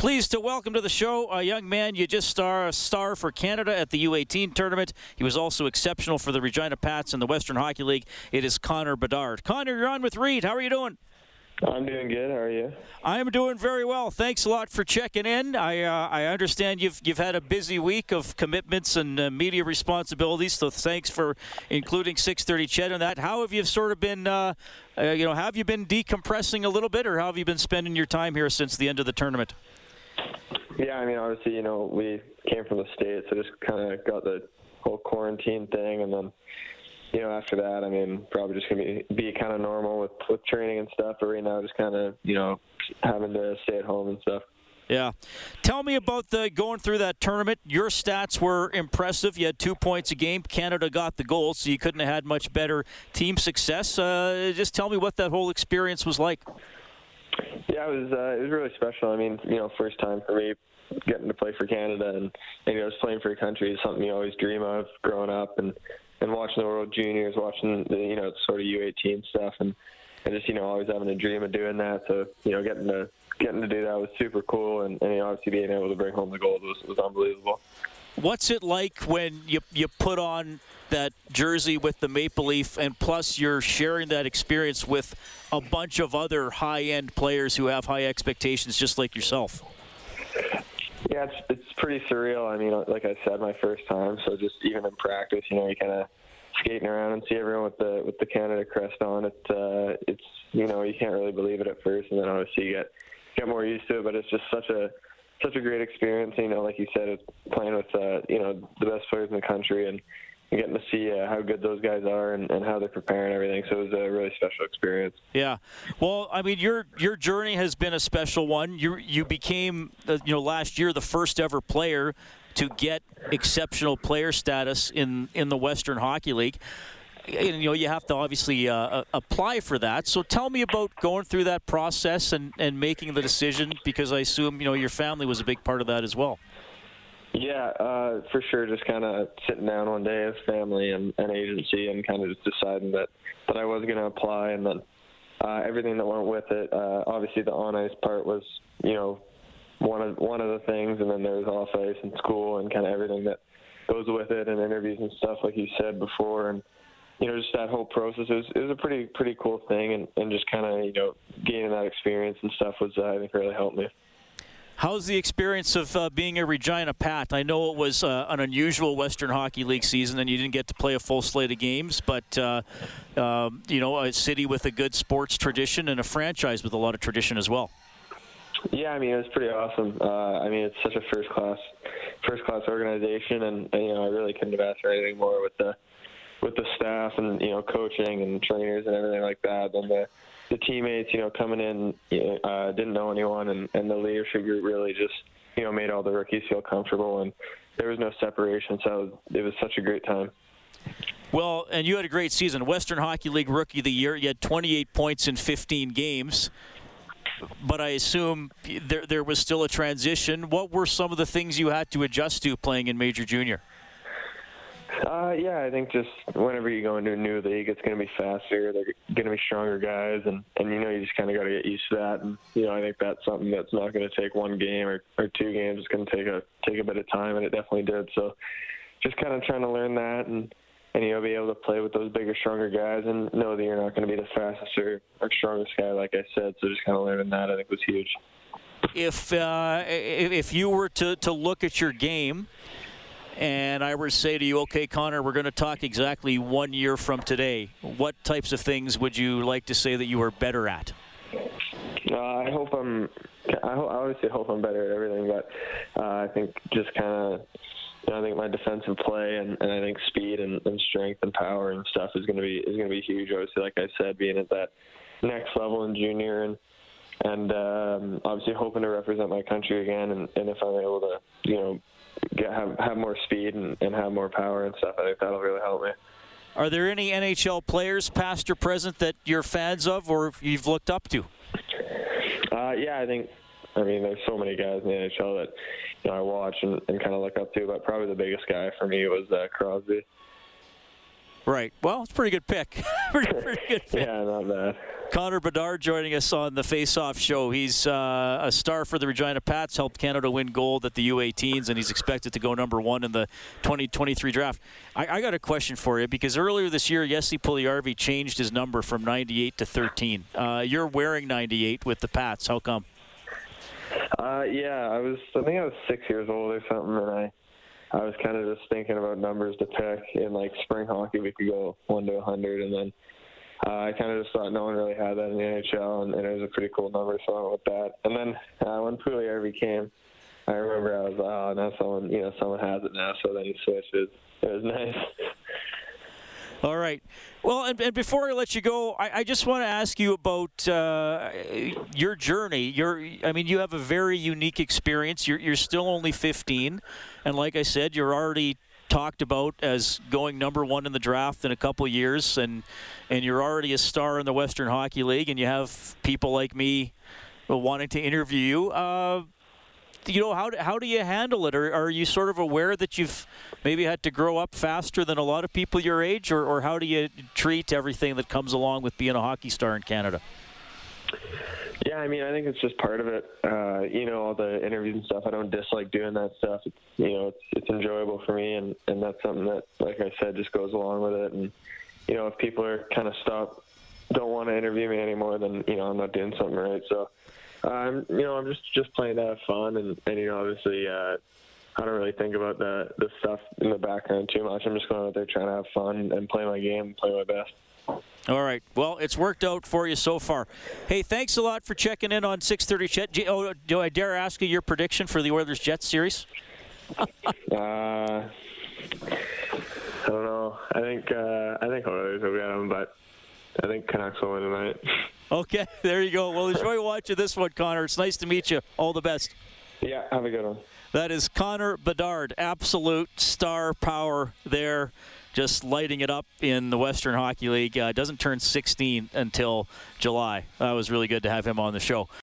Pleased to welcome to the show a young man you just a star for Canada at the U18 tournament. He was also exceptional for the Regina Pats in the Western Hockey League. It is Connor Bedard. Connor, you're on with Reed. How are you doing? I'm doing good. How are you? I'm doing very well. Thanks a lot for checking in. I understand you've had a busy week of commitments and media responsibilities, so thanks for including 6:30 Ched on that. How have you sort of been, have you been decompressing a little bit, or how have you been spending your time here since the end of the tournament? Yeah, I mean, obviously, we came from the States, so just kind of got the whole quarantine thing, and then after that, I mean, probably just going to be kind of normal with training and stuff, but right now just kind of, having to stay at home and stuff. Yeah. Tell me about going through that tournament. Your stats were impressive. You had 2 points a game. Canada got the goal, so you couldn't have had much better team success. Just tell me what that whole experience was like. Yeah, it was really special. I mean, first time for me getting to play for Canada, and just playing for your country is something you always dream of growing up, and watching the World Juniors, watching the sort of U18 stuff, and just always having a dream of doing that. So getting to do that was super cool, and obviously being able to bring home the gold was unbelievable. What's it like when you put on that jersey with the Maple Leaf, and plus you're sharing that experience with a bunch of other high-end players who have high expectations just like yourself? Yeah, it's pretty surreal. I mean, like I said, my first time, so just even in practice, you kind of skating around and see everyone with the Canada crest on. It's you can't really believe it at first, and then obviously you get more used to it. But it's just such a great experience. Like you said, it's playing with the best players in the country, and getting to see how good those guys are and how they're preparing everything. So it was a really special experience. Yeah. Well, I mean, your journey has been a special one. You became, last year the first ever player to get exceptional player status in the Western Hockey League. And, you have to obviously apply for that. So tell me about going through that process and making the decision, because I assume, your family was a big part of that as well. Yeah, for sure. Just kind of sitting down one day as family and agency, and kind of just deciding that I was going to apply, and then everything that went with it. Obviously, the on-ice part was, one of the things, and then there was off-ice and school and kind of everything that goes with it, and interviews and stuff, like you said before, and just that whole process. It was a pretty cool thing, and just kind of gaining that experience and stuff was I think really helped me. How's the experience of being a Regina Pat? I know it was an unusual Western Hockey League season, and you didn't get to play a full slate of games, but, a city with a good sports tradition and a franchise with a lot of tradition as well. Yeah, I mean, it was pretty awesome. I mean, it's such a first-class organization, and I really couldn't have asked for anything more with the staff and, coaching and trainers and everything like that. And the teammates, coming in, didn't know anyone, and the leadership group really just, made all the rookies feel comfortable, and there was no separation, so it was such a great time. Well, and you had a great season. Western Hockey League Rookie of the Year. You had 28 points in 15 games, but I assume there was still a transition. What were some of the things you had to adjust to playing in Major Junior? Yeah, I think just whenever you go into a new league, it's going to be faster. They're going to be stronger guys, and you just kind of got to get used to that. And I think that's something that's not going to take one game or 2 games. It's going to take a bit of time, and it definitely did. So just kind of trying to learn that, and be able to play with those bigger, stronger guys, and know that you're not going to be the fastest or strongest guy, like I said. So just kind of learning that, I think, was huge. If you were to look at your game, and I were to say to you, okay, Connor, we're going to talk exactly 1 year from today, what types of things would you like to say that you were better at? I obviously hope I'm better at everything, but I think just kind of, I think my defensive play and I think speed and strength and power and stuff is going to be huge. Obviously, like I said, being at that next level in junior, and obviously hoping to represent my country again, and if I'm able to, have more speed and have more power and stuff, I think that'll really help me. Are there any NHL players, past or present, that you're fans of or you've looked up to? Yeah, I mean, there's so many guys in the NHL that I watch and kind of look up to, but probably the biggest guy for me was Crosby. Right. Well, it's a pretty good pick. pretty good pick. Yeah, not bad. Connor Bedard joining us on the Face-Off Show. He's a star for the Regina Pats, helped Canada win gold at the U18s, and he's expected to go #1 in the 2023 draft. I got a question for you, because earlier this year, Jesse Puljujarvi changed his number from 98 to 13. You're wearing 98 with the Pats. How come? Yeah, I think I was 6 years old or something, and I was kind of just thinking about numbers to pick. In like spring hockey, we could go 1 to 100, and then I kind of just thought no one really had that in the NHL, and it was a pretty cool number, so I went with that. And then when Puljujarvi came, I remember I was like, oh, now someone has it now, so then he switched it. It was nice. All right. Well, and before I let you go, I just want to ask you about your journey. You have a very unique experience. You're still only 15, and like I said, you're already talked about as going #1 in the draft in a couple of years, and you're already a star in the Western Hockey League, and you have people like me wanting to interview you. How do you handle it? Or are you sort of aware that you've maybe had to grow up faster than a lot of people your age, or how do you treat everything that comes along with being a hockey star in Canada? Yeah, I think it's just part of it. All the interviews and stuff, I don't dislike doing that stuff. It's enjoyable for me, and that's something that, like I said, just goes along with it. And, if people are kind of don't want to interview me anymore, then, I'm not doing something right. So, I'm just playing to have fun, and obviously, I don't really think about the stuff in the background too much. I'm just going out there trying to have fun and play my game and play my best. All right. Well, it's worked out for you so far. Hey, thanks a lot for checking in on 630 Chet. Do I dare ask you your prediction for the Oilers-Jets series? I don't know. I think Oilers will get them, but I think Canucks will win tonight. Okay, there you go. Well, enjoy watching this one, Connor. It's nice to meet you. All the best. Yeah, have a good one. That is Connor Bedard, absolute star power there, just lighting it up in the Western Hockey League. Doesn't turn 16 until July. That was really good to have him on the show.